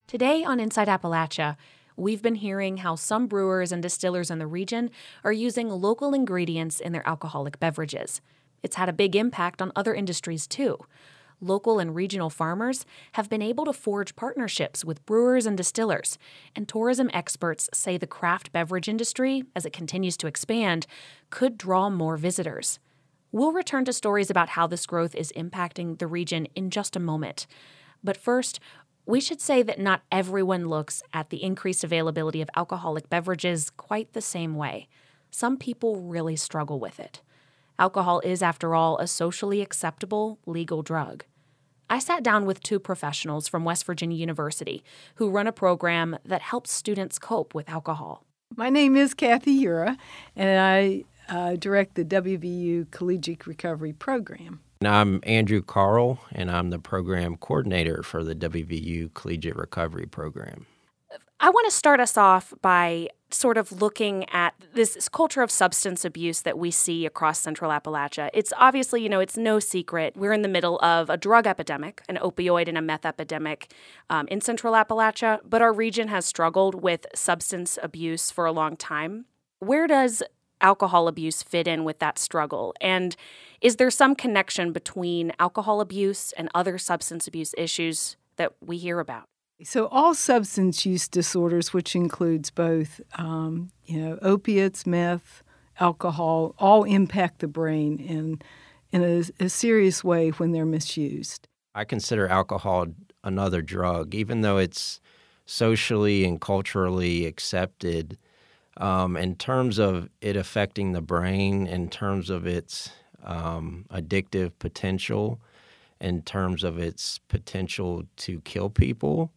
Today on Inside Appalachia, we've been hearing how some brewers and distillers in the region are using local ingredients in their alcoholic beverages. It's had a big impact on other industries, too. Local and regional farmers have been able to forge partnerships with brewers and distillers, and tourism experts say the craft beverage industry, as it continues to expand, could draw more visitors. We'll return to stories about how this growth is impacting the region in just a moment. But first, we should say that not everyone looks at the increased availability of alcoholic beverages quite the same way. Some people really struggle with it. Alcohol is, after all, a socially acceptable, legal drug. I sat down with two professionals from West Virginia University who run a program that helps students cope with alcohol. My name is Kathy Ura, and I direct the WVU Collegiate Recovery Program. And I'm Andrew Carl, and I'm the program coordinator for the WVU Collegiate Recovery Program. I want to start us off by sort of looking at this culture of substance abuse that we see across Central Appalachia. It's obviously, it's no secret. We're in the middle of a drug epidemic, an opioid and a meth epidemic in Central Appalachia, but our region has struggled with substance abuse for a long time. Where does alcohol abuse fit in with that struggle? And is there some connection between alcohol abuse and other substance abuse issues that we hear about? So all substance use disorders, which includes both, opiates, meth, alcohol, all impact the brain in a serious way when they're misused. I consider alcohol another drug, even though it's socially and culturally accepted. In terms of it affecting the brain, in terms of its addictive potential, in terms of its potential to kill people,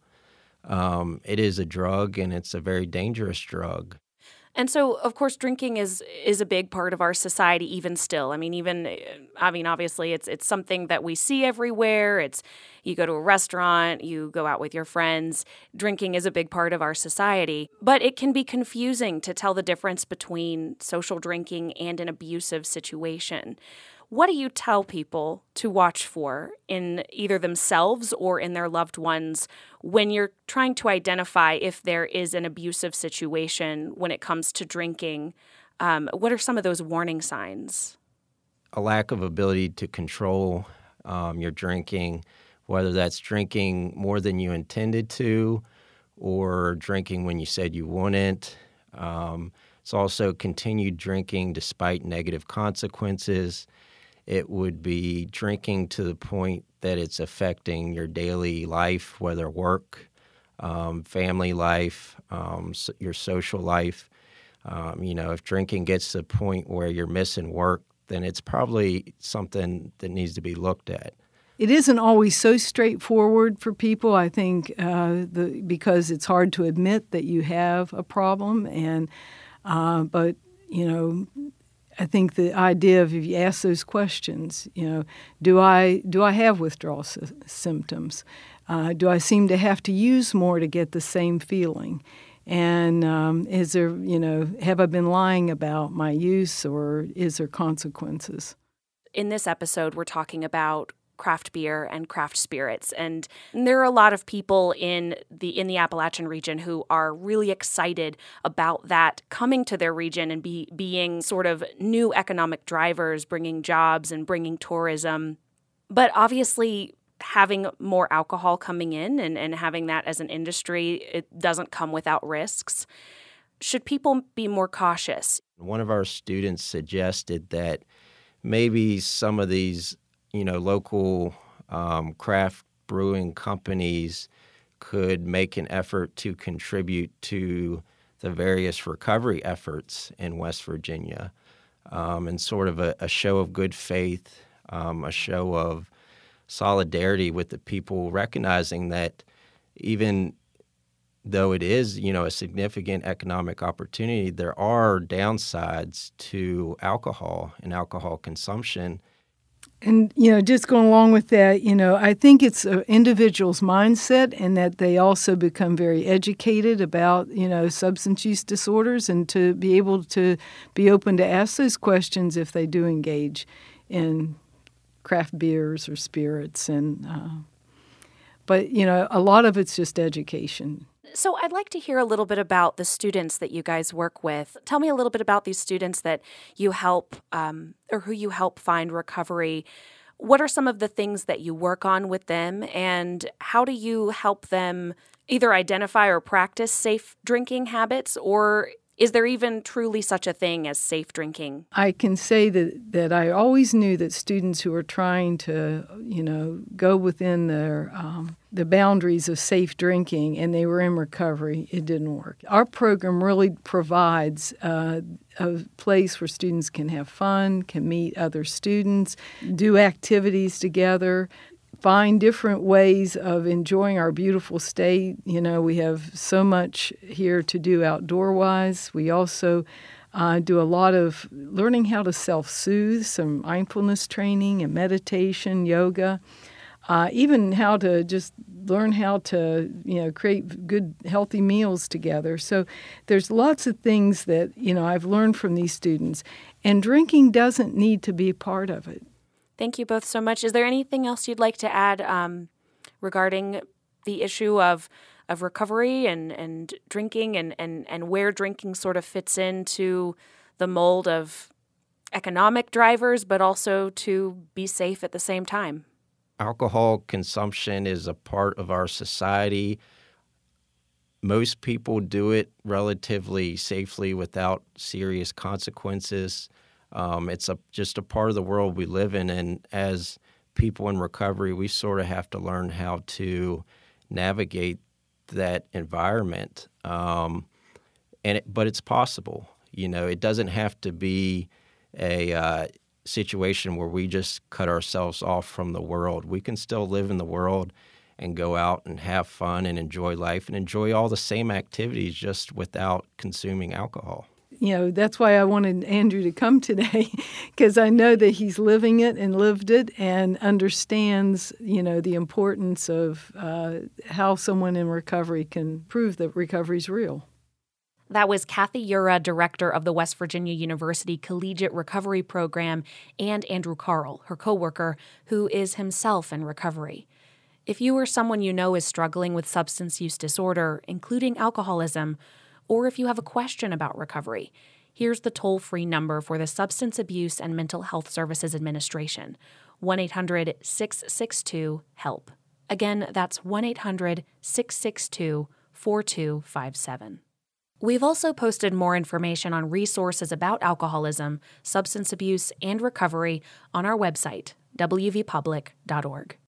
it is a drug, and it's a very dangerous drug. And so, of course, drinking is a big part of our society even still. Obviously, it's something that we see everywhere. You go to a restaurant, you go out with your friends. Drinking is a big part of our society. But it can be confusing to tell the difference between social drinking and an abusive situation. What do you tell people to watch for in either themselves or in their loved ones when you're trying to identify if there is an abusive situation when it comes to drinking? What are some of those warning signs? A lack of ability to control your drinking, whether that's drinking more than you intended to or drinking when you said you wouldn't. It's also continued drinking despite negative consequences. It would be drinking to the point that it's affecting your daily life, whether work, family life, your social life. If drinking gets to the point where you're missing work, then it's probably something that needs to be looked at. It isn't always so straightforward for people, I think, because it's hard to admit that you have a problem. But I think the idea of if you ask those questions, do I have withdrawal symptoms? Do I seem to have to use more to get the same feeling? And is there, have I been lying about my use, or is there consequences? In this episode, we're talking about craft beer and craft spirits. And there are a lot of people in the Appalachian region who are really excited about that coming to their region and being sort of new economic drivers, bringing jobs and bringing tourism. But obviously, having more alcohol coming in and having that as an industry, it doesn't come without risks. Should people be more cautious? One of our students suggested that maybe some of these local craft brewing companies could make an effort to contribute to the various recovery efforts in West Virginia, and sort of a show of good faith, a show of solidarity with the people, recognizing that even though it is, a significant economic opportunity, there are downsides to alcohol and alcohol consumption. And, just going along with that, I think it's an individual's mindset, and that they also become very educated about, substance use disorders, and to be able to be open to ask those questions if they do engage in craft beers or spirits. And But, a lot of it's just education. So I'd like to hear a little bit about the students that you guys work with. Tell me a little bit about these students that you help or who you help find recovery. What are some of the things that you work on with them, and how do you help them either identify or practice safe drinking habits, or is there even truly such a thing as safe drinking? I can say that I always knew that students who were trying to, go within the boundaries of safe drinking and they were in recovery, it didn't work. Our program really provides a place where students can have fun, can meet other students, do activities together, find different ways of enjoying our beautiful state. We have so much here to do outdoor-wise. We also do a lot of learning how to self-soothe, some mindfulness training and meditation, yoga, even how to just learn how to, create good, healthy meals together. So there's lots of things that, I've learned from these students. And drinking doesn't need to be a part of it. Thank you both so much. Is there anything else you'd like to add regarding the issue of recovery and drinking and where drinking sort of fits into the mold of economic drivers, but also to be safe at the same time? Alcohol consumption is a part of our society. Most people do it relatively safely without serious consequences. It's just a part of the world we live in, and as people in recovery, we sort of have to learn how to navigate that environment. But it's possible. It doesn't have to be a situation where we just cut ourselves off from the world. We can still live in the world and go out and have fun and enjoy life and enjoy all the same activities just without consuming alcohol. That's why I wanted Andrew to come today, because I know that he's living it and lived it and understands, the importance of how someone in recovery can prove that recovery is real. That was Kathy Ura, director of the West Virginia University Collegiate Recovery Program, and Andrew Carl, her coworker, who is himself in recovery. If you or someone you know is struggling with substance use disorder, including alcoholism, or if you have a question about recovery, here's the toll-free number for the Substance Abuse and Mental Health Services Administration, 1-800-662-HELP. Again, that's 1-800-662-4257. We've also posted more information on resources about alcoholism, substance abuse, and recovery on our website, wvpublic.org.